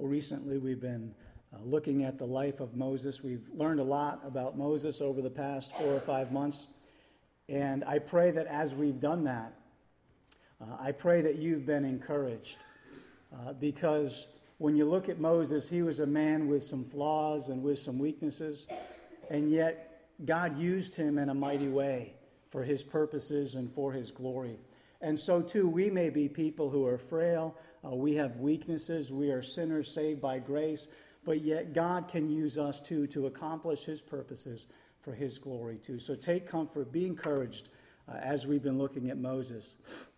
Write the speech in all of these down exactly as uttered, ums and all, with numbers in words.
Well, recently we've been uh, looking at the life of Moses. We've learned a lot about Moses over the past four or five months. And I pray that as we've done that, uh, I pray that you've been encouraged. Uh, because when you look at Moses, he was a man with some flaws and with some weaknesses. And yet God used him in a mighty way for his purposes and for his glory. And so, too, we may be people who are frail. Uh, we have weaknesses. We are sinners saved by grace. But yet God can use us, too, to accomplish his purposes for his glory, too. So take comfort. Be encouraged uh, as we've been looking at Moses.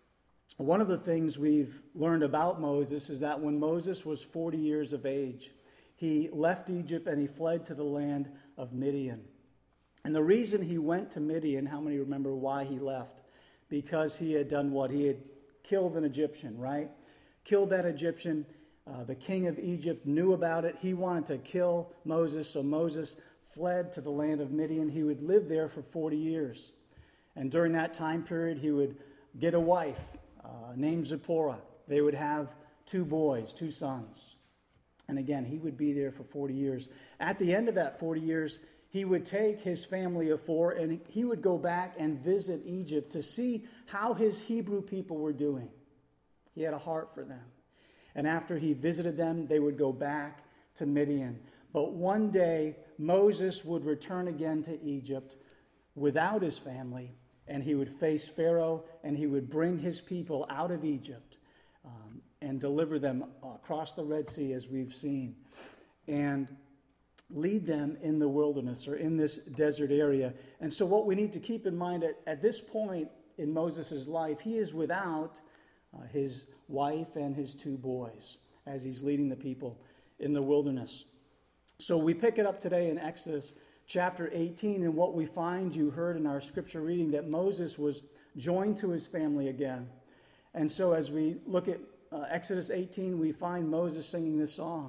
One of the things we've learned about Moses is that when Moses was forty years of age, he left Egypt and he fled to the land of Midian. And the reason he went to Midian, how many remember why he left? Because he had done what? He had killed an Egyptian, right? Killed that Egyptian. Uh, the king of Egypt knew about it. He wanted to kill Moses, so Moses fled to the land of Midian. He would live there for forty years. And during that time period, he would get a wife uh, named Zipporah. They would have two boys, two sons. And again, he would be there for forty years. At the end of that forty years, he would take his family of four and he would go back and visit Egypt to see how his Hebrew people were doing. He had a heart for them. And after he visited them, they would go back to Midian. But one day, Moses would return again to Egypt without his family, and he would face Pharaoh, and he would bring his people out of Egypt um, and deliver them across the Red Sea, as we've seen, and lead them in the wilderness or in this desert area. And so what we need to keep in mind at, at this point in Moses' life, he is without uh, his wife and his two boys as he's leading the people in the wilderness. So we pick it up today in Exodus chapter eighteen, and what we find, you heard in our scripture reading, that Moses was joined to his family again. And so as we look at uh, Exodus eighteen, we find Moses singing this song.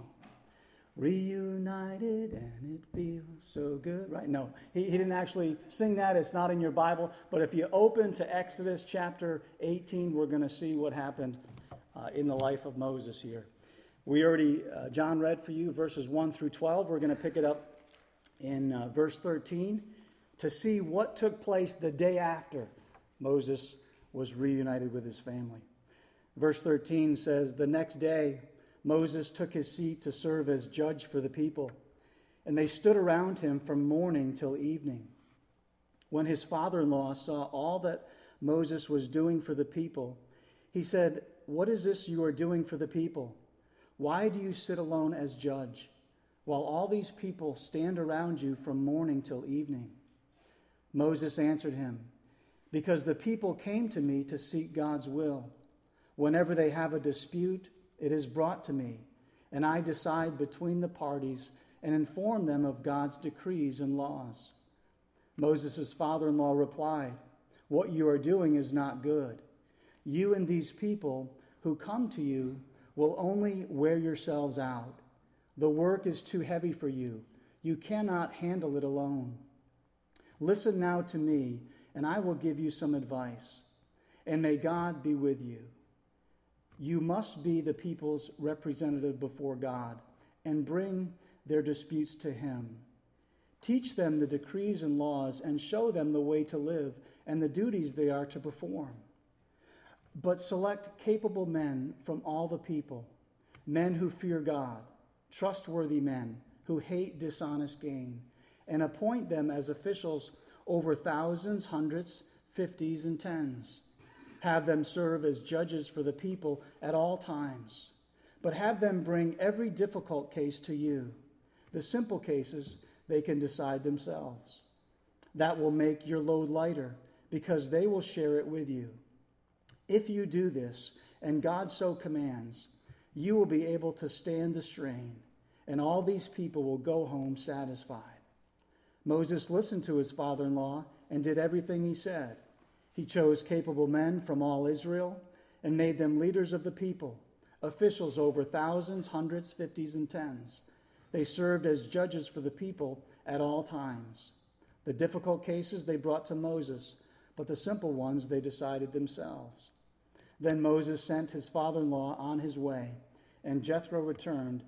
Reunited and it feels so good, right? No, he, he didn't actually sing that. It's not in your Bible. But if you open to Exodus chapter eighteen, we're going to see what happened uh, in the life of Moses here. We already, uh, John read for you verses one through twelve. We're going to pick it up in uh, verse thirteen to see what took place the day after Moses was reunited with his family. Verse thirteen says, "The next day Moses took his seat to serve as judge for the people, and they stood around him from morning till evening. When his father-in-law saw all that Moses was doing for the people, he said, 'What is this you are doing for the people? Why do you sit alone as judge, while all these people stand around you from morning till evening?' Moses answered him, 'Because the people came to me to seek God's will. Whenever they have a dispute, it is brought to me, and I decide between the parties and inform them of God's decrees and laws.' Moses' father-in-law replied, 'What you are doing is not good. You and these people who come to you will only wear yourselves out. The work is too heavy for you. You cannot handle it alone. Listen now to me, and I will give you some advice, and may God be with you. You must be the people's representative before God and bring their disputes to him. Teach them the decrees and laws and show them the way to live and the duties they are to perform. But select capable men from all the people, men who fear God, trustworthy men who hate dishonest gain, and appoint them as officials over thousands, hundreds, fifties, and tens. Have them serve as judges for the people at all times, but have them bring every difficult case to you. The simple cases they can decide themselves. That will make your load lighter, because they will share it with you. If you do this, and God so commands, you will be able to stand the strain, and all these people will go home satisfied." Moses listened to his father-in-law and did everything he said. He chose capable men from all Israel and made them leaders of the people, officials over thousands, hundreds, fifties, and tens. They served as judges for the people at all times. The difficult cases they brought to Moses, but the simple ones they decided themselves. Then Moses sent his father-in-law on his way, and Jethro returned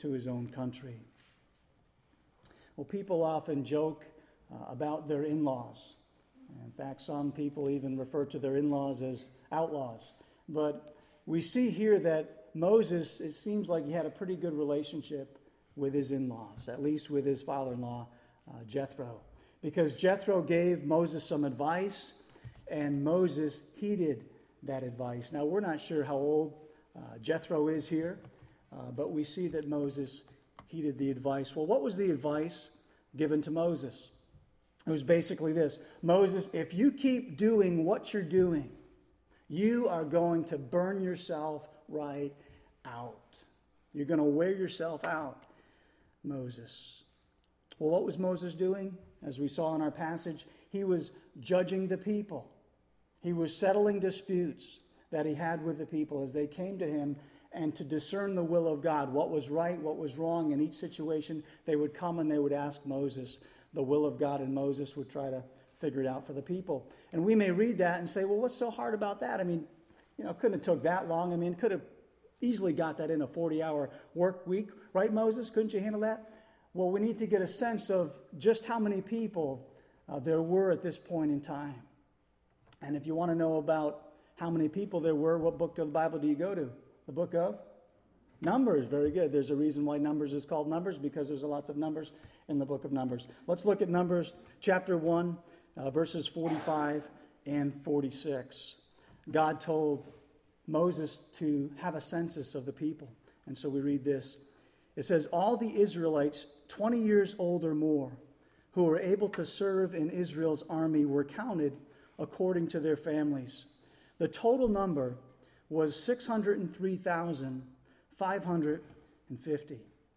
to his own country. Well, people often joke uh, about their in-laws. In fact, some people even refer to their in-laws as outlaws. But we see here that Moses, it seems like he had a pretty good relationship with his in-laws, at least with his father-in-law, uh, Jethro. Because Jethro gave Moses some advice, and Moses heeded that advice. Now, we're not sure how old uh, Jethro is here, uh, but we see that Moses heeded the advice. Well, what was the advice given to Moses? It was basically this: Moses, if you keep doing what you're doing, you are going to burn yourself right out. You're going to wear yourself out, Moses. Well, what was Moses doing? As we saw in our passage, he was judging the people. He was settling disputes that he had with the people as they came to him, and to discern the will of God, what was right, what was wrong in each situation. They would come and they would ask Moses the will of God, and Moses would try to figure it out for the people. And we may read that and say, well, what's so hard about that? I mean, you know, couldn't have took that long. I mean, could have easily got that in a forty-hour work week, right, Moses? Couldn't you handle that? Well, we need to get a sense of just how many people uh, there were at this point in time. And if you want to know about how many people there were, what book of the Bible do you go to? The book of Numbers. Very good. There's a reason why Numbers is called Numbers, because there's lots of numbers in the book of Numbers. Let's look at Numbers chapter one, uh, verses forty-five and forty-six. God told Moses to have a census of the people. And so we read this. It says, all the Israelites twenty years old or more who were able to serve in Israel's army were counted according to their families. The total number was six hundred three thousand five hundred fifty.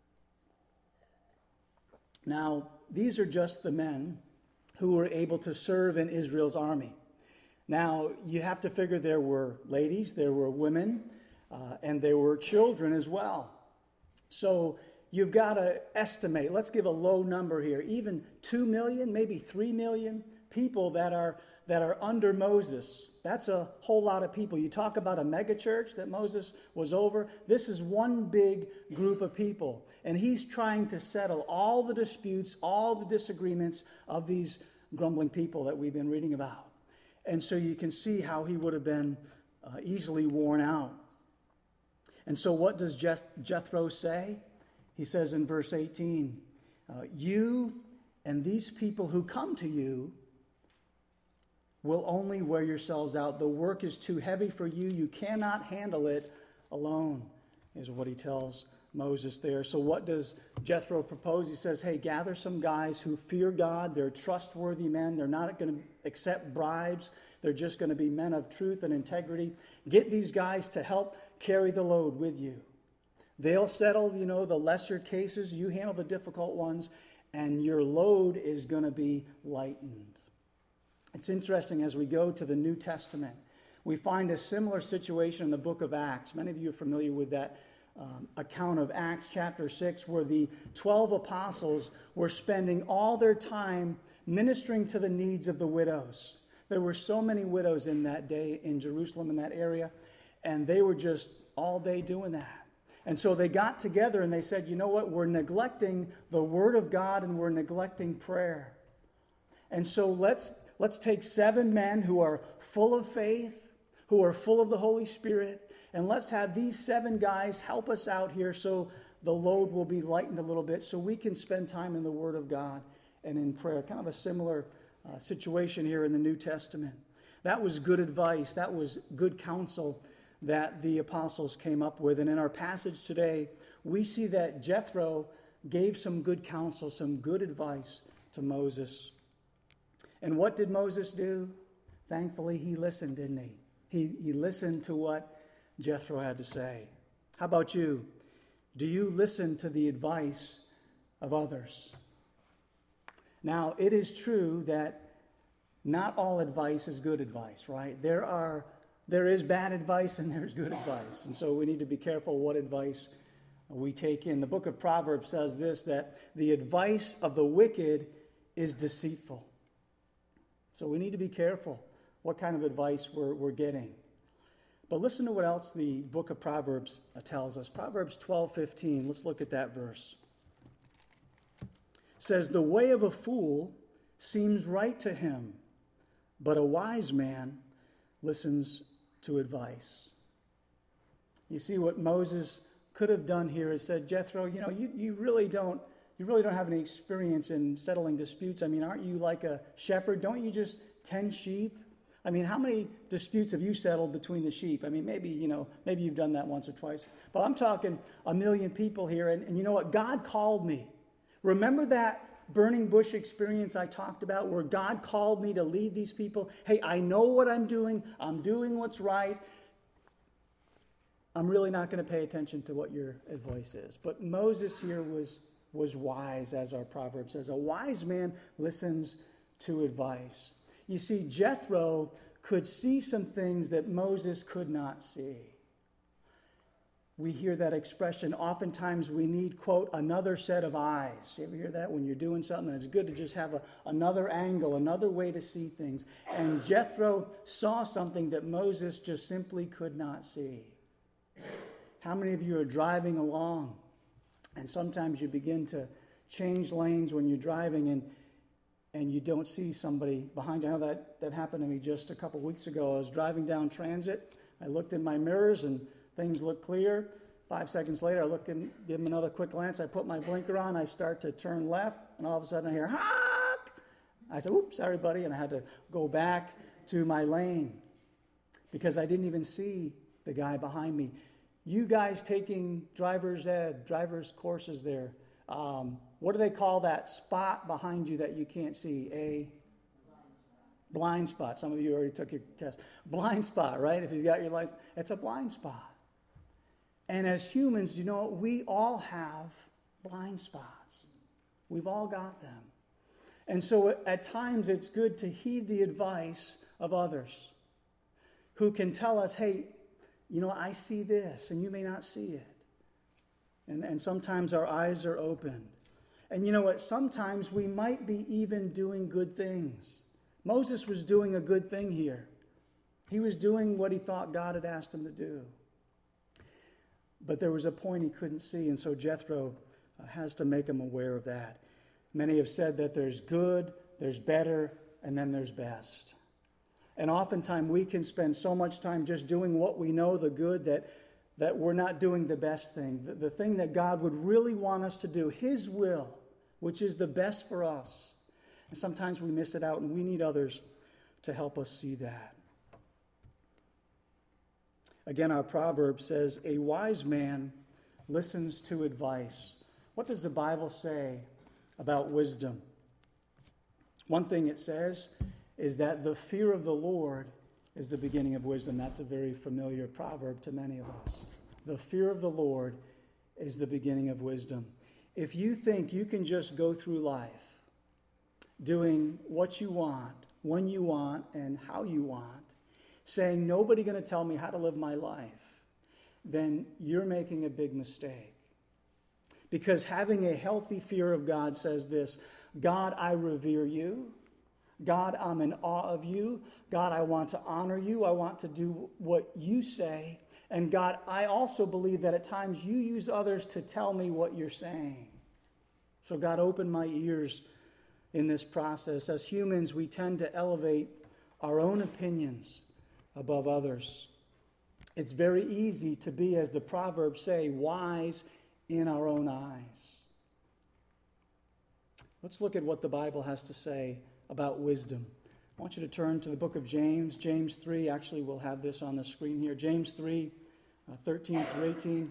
Now, these are just the men who were able to serve in Israel's army. Now, you have to figure there were ladies, there were women, uh, and there were children as well. So you've got to estimate, let's give a low number here, even two million, maybe three million people that are that are under Moses. That's a whole lot of people. You talk about a megachurch that Moses was over. This is one big group of people. And he's trying to settle all the disputes, all the disagreements of these grumbling people that we've been reading about. And so you can see how he would have been uh, easily worn out. And so what does Jeth- Jethro say? He says in verse eighteen, uh, you and these people who come to you will only wear yourselves out. The work is too heavy for you. You cannot handle it alone, is what he tells Moses there. So what does Jethro propose? He says, hey, gather some guys who fear God. They're trustworthy men. They're not going to accept bribes. They're just going to be men of truth and integrity. Get these guys to help carry the load with you. They'll settle, you know, the lesser cases. You handle the difficult ones, and your load is going to be lightened. It's interesting, as we go to the New Testament, we find a similar situation in the book of Acts. Many of you are familiar with that um, account of Acts chapter six, where the twelve apostles were spending all their time ministering to the needs of the widows. There were so many widows in that day in Jerusalem, in that area, and they were just all day doing that. And so they got together and they said, you know what, we're neglecting the Word of God and we're neglecting prayer. And so let's Let's take seven men who are full of faith, who are full of the Holy Spirit, and let's have these seven guys help us out here so the load will be lightened a little bit, so we can spend time in the Word of God and in prayer. Kind of a similar uh, situation here in the New Testament. That was good advice. That was good counsel that the apostles came up with. And in our passage today, we see that Jethro gave some good counsel, some good advice to Moses. And what did Moses do? Thankfully, he listened, didn't he? He, he listened to what Jethro had to say. How about you? Do you listen to the advice of others? Now, it is true that not all advice is good advice, right? There are, there is bad advice and there's good advice. And so we need to be careful what advice we take in. The book of Proverbs says this, that the advice of the wicked is deceitful. So we need to be careful what kind of advice we're, we're getting. But listen to what else the book of Proverbs tells us. Proverbs twelve fifteen. Let's look at that verse. It says, "The way of a fool seems right to him, but a wise man listens to advice." You see, what Moses could have done here is said, Jethro, you know, you, you really don't you really don't have any experience in settling disputes. I mean, aren't you like a shepherd? Don't you just tend sheep? I mean, how many disputes have you settled between the sheep? I mean, maybe, you know, maybe you've done that once or twice. But I'm talking a million people here. And, and you know what? God called me. Remember that burning bush experience I talked about where God called me to lead these people? Hey, I know what I'm doing. I'm doing what's right. I'm really not going to pay attention to what your advice is. But Moses here was, was wise, as our proverb says. A wise man listens to advice. You see, Jethro could see some things that Moses could not see. We hear that expression. Oftentimes we need, quote, another set of eyes. You ever hear that when you're doing something? It's good to just have a, another angle, another way to see things. And Jethro saw something that Moses just simply could not see. How many of you are driving along and sometimes you begin to change lanes when you're driving and and you don't see somebody behind you? I know that, that happened to me just a couple weeks ago. I was driving down transit. I looked in my mirrors and things looked clear. Five seconds later, I look and give them another quick glance. I put my blinker on. I start to turn left, and all of a sudden I hear, honk! I said, oops, sorry, buddy, and I had to go back to my lane because I didn't even see the guy behind me. You guys taking driver's ed, driver's courses there, um, what do they call that spot behind you that you can't see? A blind spot. Some of you already took your test. Blind spot, right? If you've got your license, it's a blind spot. And as humans, you know, we all have blind spots. We've all got them. And so at times it's good to heed the advice of others who can tell us, hey, you know, I see this and you may not see it. And, and sometimes our eyes are opened. And you know what? Sometimes we might be even doing good things. Moses was doing a good thing here. He was doing what he thought God had asked him to do. But there was a point he couldn't see, and so Jethro uh, has to make him aware of that. Many have said that there's good, there's better, and then there's best. And oftentimes we can spend so much time just doing what we know, the good, that, that we're not doing the best thing. The, the thing that God would really want us to do, His will, which is the best for us. And sometimes we miss it out, and we need others to help us see that. Again, our proverb says, a wise man listens to advice. What does the Bible say about wisdom? One thing it says is that the fear of the Lord is the beginning of wisdom. That's a very familiar proverb to many of us. The fear of the Lord is the beginning of wisdom. If you think you can just go through life doing what you want, when you want, and how you want, saying nobody's going to tell me how to live my life, then you're making a big mistake. Because having a healthy fear of God says this: God, I revere you. God, I'm in awe of you. God, I want to honor you. I want to do what you say. And God, I also believe that at times you use others to tell me what you're saying. So God, open my ears in this process. As humans, we tend to elevate our own opinions above others. It's very easy to be, as the Proverbs say, wise in our own eyes. Let's look at what the Bible has to say about wisdom. I want you to turn to the book of James, James three. Actually, we'll have this on the screen here. James three, uh, thirteen through eighteen.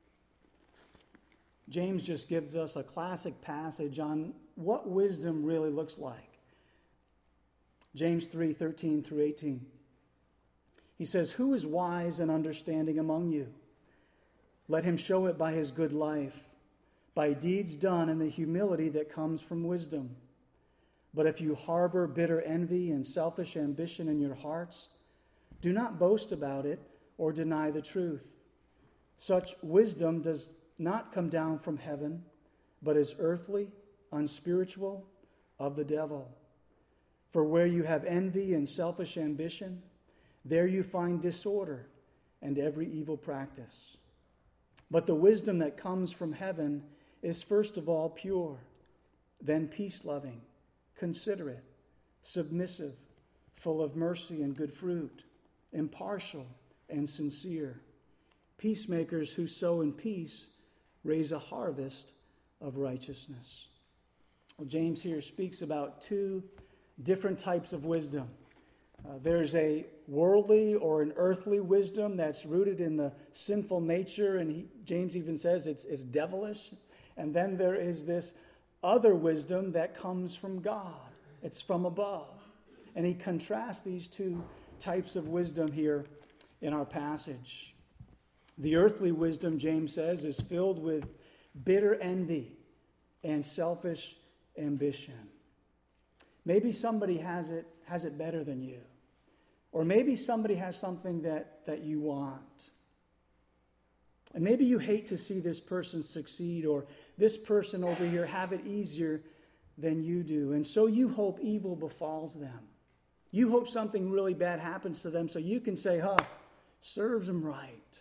James just gives us a classic passage on what wisdom really looks like. James three, thirteen through eighteen. He says, who is wise and understanding among you? Let him show it by his good life, by deeds done in the humility that comes from wisdom. But if you harbor bitter envy and selfish ambition in your hearts, do not boast about it or deny the truth. Such wisdom does not come down from heaven, but is earthly, unspiritual, of the devil. For where you have envy and selfish ambition, there you find disorder and every evil practice. But the wisdom that comes from heaven is first of all pure, then peace-loving, considerate, submissive, full of mercy and good fruit, impartial and sincere. Peacemakers who sow in peace raise a harvest of righteousness. Well, James here speaks about two different types of wisdom. Uh, there's a worldly or an earthly wisdom that's rooted in the sinful nature, and he, James even says it's, it's devilish. And then there is this other wisdom that comes from God. It's from above. And he contrasts these two types of wisdom here in our passage. The earthly wisdom, James says, is filled with bitter envy and selfish ambition. Maybe somebody has it has it better than you. Or maybe somebody has something that, that you want. And maybe you hate to see this person succeed, or this person over here have it easier than you do. And so you hope evil befalls them. You hope something really bad happens to them so you can say, huh, serves them right.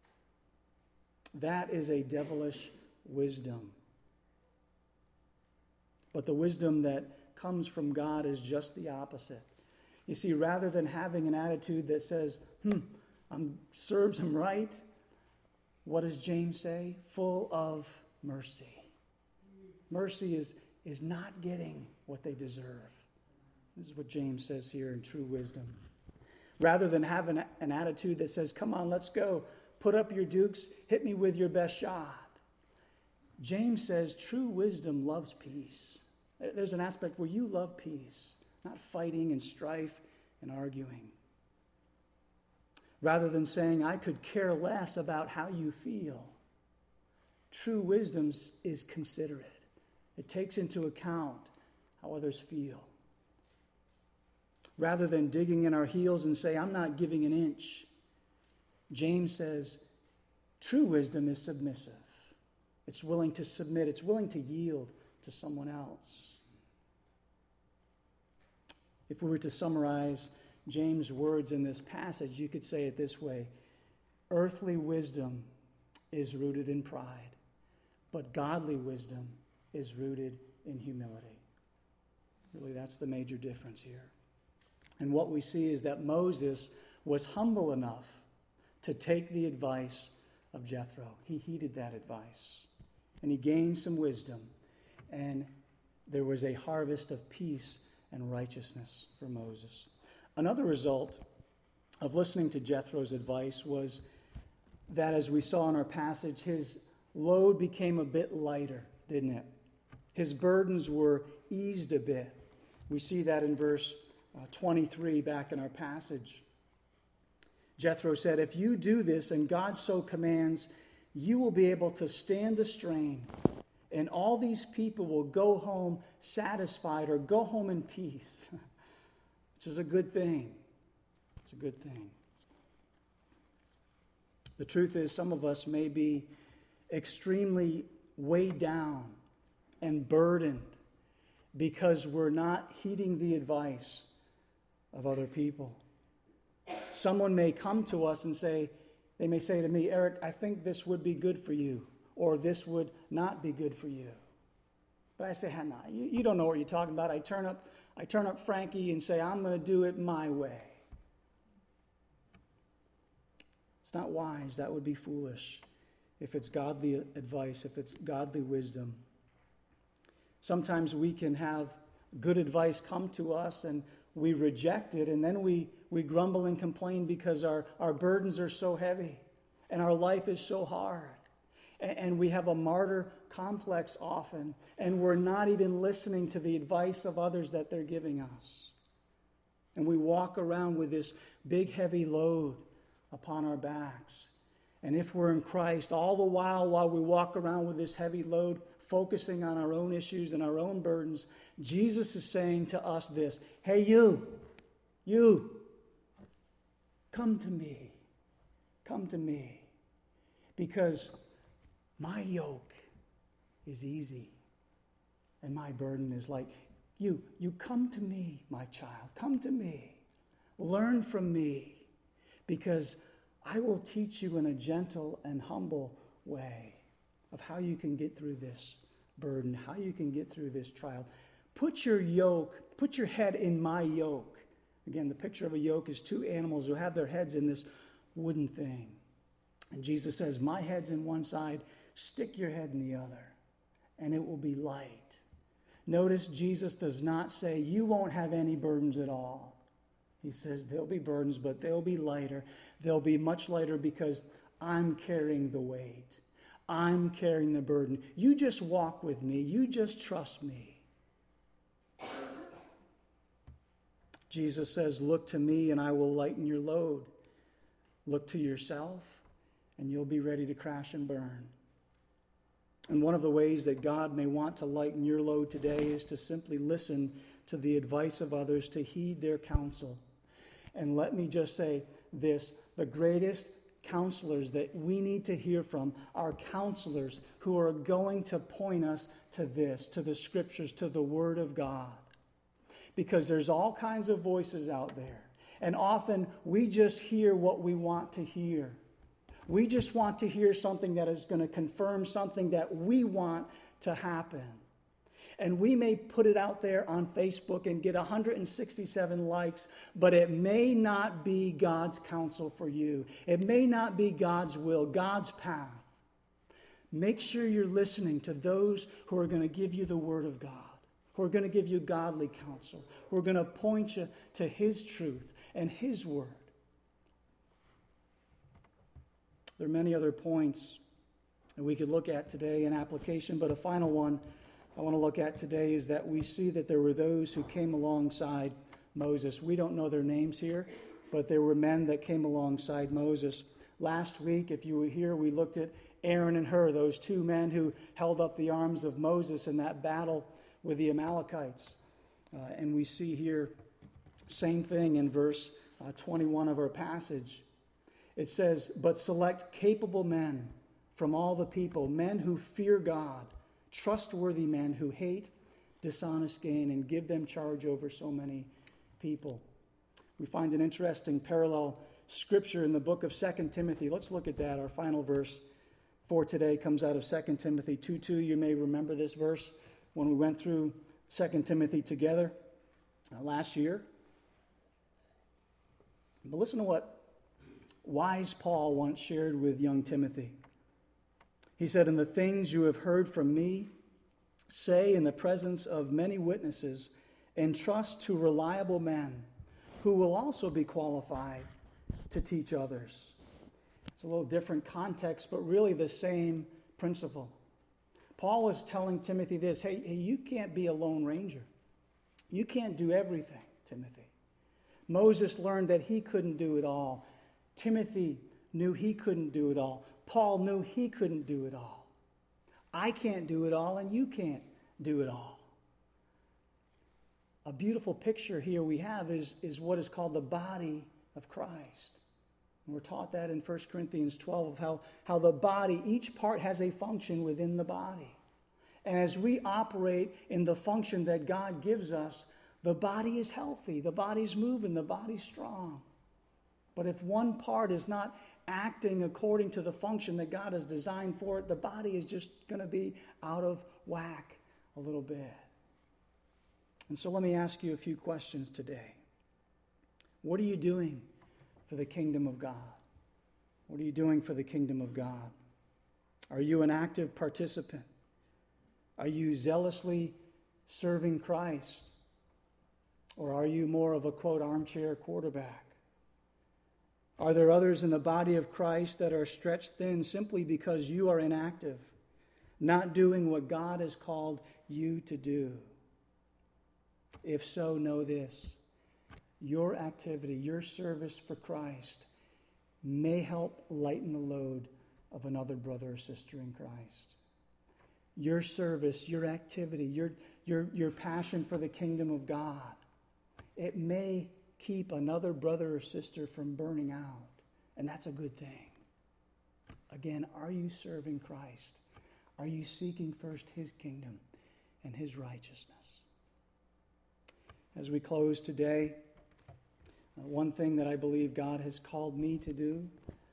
That is a devilish wisdom. But the wisdom that comes from God is just the opposite. You see, rather than having an attitude that says, hmm, um, serves him right, what does James say? Full of mercy. Mercy is, is not getting what they deserve. This is what James says here in true wisdom. Rather than have an, an attitude that says, come on, let's go. Put up your dukes. Hit me with your best shot. James says true wisdom loves peace. There's an aspect where you love peace, not fighting and strife and arguing. Rather than saying, I could care less about how you feel, true wisdom is considerate. It takes into account how others feel. Rather than digging in our heels and say, I'm not giving an inch, James says, true wisdom is submissive. It's willing to submit. It's willing to yield to someone else. If we were to summarize James' words in this passage, you could say it this way. Earthly wisdom is rooted in pride, but godly wisdom is rooted in humility. Really, that's the major difference here. And what we see is that Moses was humble enough to take the advice of Jethro. He heeded that advice, and he gained some wisdom, and there was a harvest of peace and righteousness for Moses. Another result of listening to Jethro's advice was that, as we saw in our passage, his load became a bit lighter, didn't it? His burdens were eased a bit. We see that in verse uh, twenty-three back in our passage. Jethro said, if you do this and God so commands, you will be able to stand the strain, and all these people will go home satisfied or go home in peace, which is a good thing. It's a good thing. The truth is, some of us may be extremely weighed down and burdened because we're not heeding the advice of other people. Someone may come to us and say, they may say to me, Eric, I think this would be good for you, or this would not be good for you. But I say, Hannah, you, you don't know what you're talking about. I turn up, I turn up Frankie and say, I'm going to do it my way. It's not wise. That would be foolish if it's godly advice, if it's godly wisdom. Sometimes we can have good advice come to us and we reject it, and then we, we grumble and complain because our, our burdens are so heavy and our life is so hard. And, and we have a martyr complex often, and we're not even listening to the advice of others that they're giving us. And we walk around with this big heavy load upon our backs. And if we're in Christ, all the while while we walk around with this heavy load, focusing on our own issues and our own burdens, Jesus is saying to us this, hey, you, you, come to me, come to me, because my yoke is easy and my burden is light. You, you come to me, my child, come to me, learn from me, because I will teach you in a gentle and humble way of how you can get through this burden, how you can get through this trial. Put your yoke, put your head in my yoke. Again, the picture of a yoke is two animals who have their heads in this wooden thing. And Jesus says, my head's in one side, stick your head in the other, and it will be light. Notice Jesus does not say, you won't have any burdens at all. He says, there'll be burdens, but they'll be lighter. They'll be much lighter because I'm carrying the weight. I'm carrying the burden. You just walk with me. You just trust me. Jesus says, look to me and I will lighten your load. Look to yourself and you'll be ready to crash and burn. And one of the ways that God may want to lighten your load today is to simply listen to the advice of others, to heed their counsel. And let me just say this, the greatest counselors that we need to hear from are counselors who are going to point us to this, to the scriptures, to the Word of God. Because there's all kinds of voices out there. And often we just hear what we want to hear. We just want to hear something that is going to confirm something that we want to happen. And we may put it out there on Facebook and get one hundred sixty-seven likes, but it may not be God's counsel for you. It may not be God's will, God's path. Make sure you're listening to those who are going to give you the Word of God, who are going to give you godly counsel, who are going to point you to His truth and His Word. There are many other points that we could look at today in application, but a final one I want to look at today is that we see that there were those who came alongside Moses. We don't know their names here, but there were men that came alongside Moses. Last week, if you were here, we looked at Aaron and Hur, those two men who held up the arms of Moses in that battle with the Amalekites. Uh, and we see here, same thing in verse uh, twenty-one of our passage. It says, but select capable men from all the people, men who fear God, trustworthy men who hate dishonest gain, and give them charge over so many people. We find an interesting parallel scripture in the book of Second Timothy. Let's look at that. Our final verse for today comes out of Second Timothy two two. You may remember this verse when we went through Second Timothy together uh, last year. But listen to what wise Paul once shared with young Timothy. He said, "And the things you have heard from me, say in the presence of many witnesses, entrust to reliable men who will also be qualified to teach others." It's a little different context, but really the same principle. Paul is telling Timothy this, hey, hey, you can't be a lone ranger. You can't do everything, Timothy. Moses learned that he couldn't do it all. Timothy knew he couldn't do it all. Paul knew he couldn't do it all. I can't do it all, and you can't do it all. A beautiful picture here we have is, is what is called the body of Christ. And we're taught that in First Corinthians twelve of how, how the body, each part has a function within the body. And as we operate in the function that God gives us, the body is healthy, the body's moving, the body's strong. But if one part is not acting according to the function that God has designed for it, the body is just going to be out of whack a little bit. And so let me ask you a few questions today. What are you doing for the kingdom of God? What are you doing for the kingdom of God? Are you an active participant? Are you zealously serving Christ? Or are you more of a, quote, armchair quarterback? Are there others in the body of Christ that are stretched thin simply because you are inactive, not doing what God has called you to do? If so, know this. Your activity, your service for Christ may help lighten the load of another brother or sister in Christ. Your service, your activity, your, your, your passion for the kingdom of God, it may keep another brother or sister from burning out. And that's a good thing. Again, are you serving Christ? Are you seeking first His kingdom and His righteousness? As we close today, uh, one thing that I believe God has called me to do,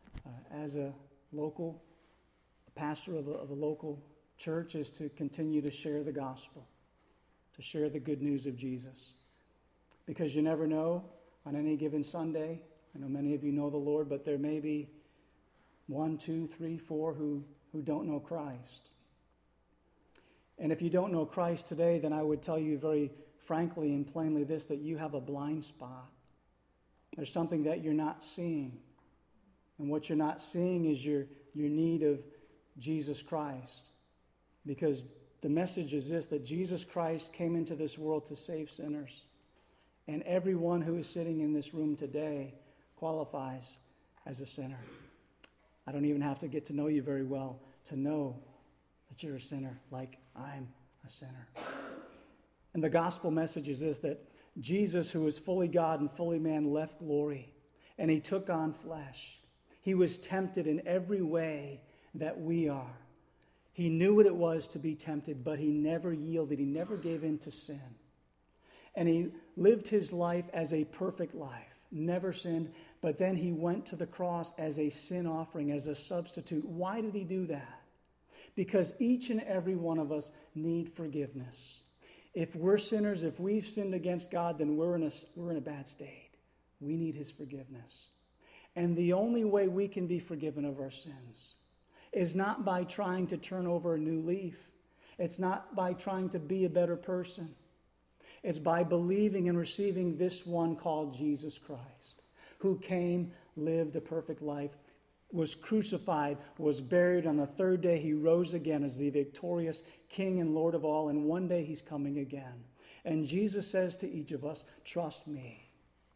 uh, as a local a pastor of a, of a local church is to continue to share the gospel, to share the good news of Jesus. Because you never know on any given Sunday, I know many of you know the Lord, but there may be one, two, three, four who, who don't know Christ. And if you don't know Christ today, then I would tell you very frankly and plainly this, that you have a blind spot. There's something that you're not seeing. And what you're not seeing is your, your need of Jesus Christ. Because the message is this, that Jesus Christ came into this world to save sinners. And everyone who is sitting in this room today qualifies as a sinner. I don't even have to get to know you very well to know that you're a sinner like I'm a sinner. And the gospel message is this, that Jesus, who was fully God and fully man, left glory, and he took on flesh. He was tempted in every way that we are. He knew what it was to be tempted, but he never yielded. He never gave in to sin. And he lived his life as a perfect life, never sinned, but then he went to the cross as a sin offering, as a substitute. Why did he do that? Because each and every one of us need forgiveness. If we're sinners, if we've sinned against God, then we're in a, we're in a bad state. We need his forgiveness. And the only way we can be forgiven of our sins is not by trying to turn over a new leaf. It's not by trying to be a better person. It's by believing and receiving this one called Jesus Christ, who came, lived a perfect life, was crucified, was buried. On the third day, he rose again as the victorious King and Lord of all, and one day he's coming again. And Jesus says to each of us, trust me.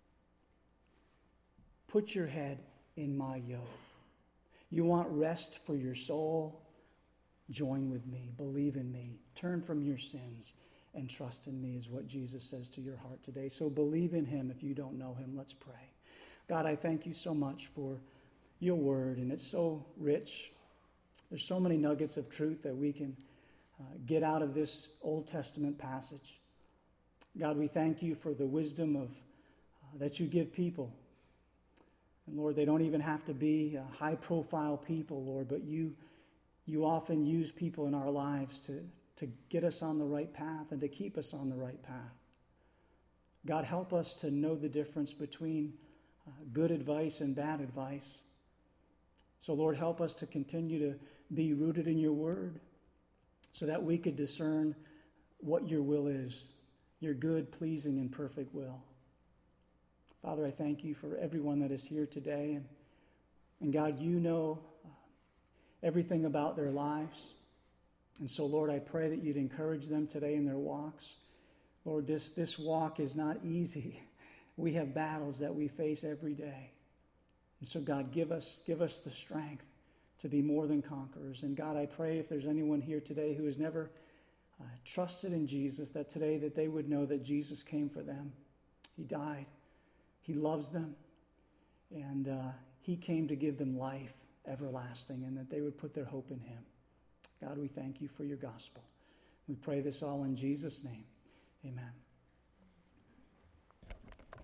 Put your head in my yoke. You want rest for your soul? Join with me. Believe in me. Turn from your sins and trust in me is what Jesus says to your heart today. So believe in him if you don't know him. Let's pray. God, I thank you so much for your word, and it's so rich. There's so many nuggets of truth that we can uh, get out of this Old Testament passage. God, we thank you for the wisdom of uh, that you give people. And Lord, they don't even have to be uh, high-profile people, Lord, but you you often use people in our lives to, to get us on the right path and to keep us on the right path. God, help us to know the difference between uh, good advice and bad advice. So, Lord, help us to continue to be rooted in your word so that we could discern what your will is, your good, pleasing, and perfect will. Father, I thank you for everyone that is here today. And, and God, you know uh, everything about their lives. And so, Lord, I pray that you'd encourage them today in their walks. Lord, this, this walk is not easy. We have battles that we face every day. And so, God, give us, give us the strength to be more than conquerors. And God, I pray if there's anyone here today who has never uh, trusted in Jesus, that today that they would know that Jesus came for them. He died. He loves them. And uh, he came to give them life everlasting, and that they would put their hope in him. God, we thank you for your gospel. We pray this all in Jesus' name. Amen.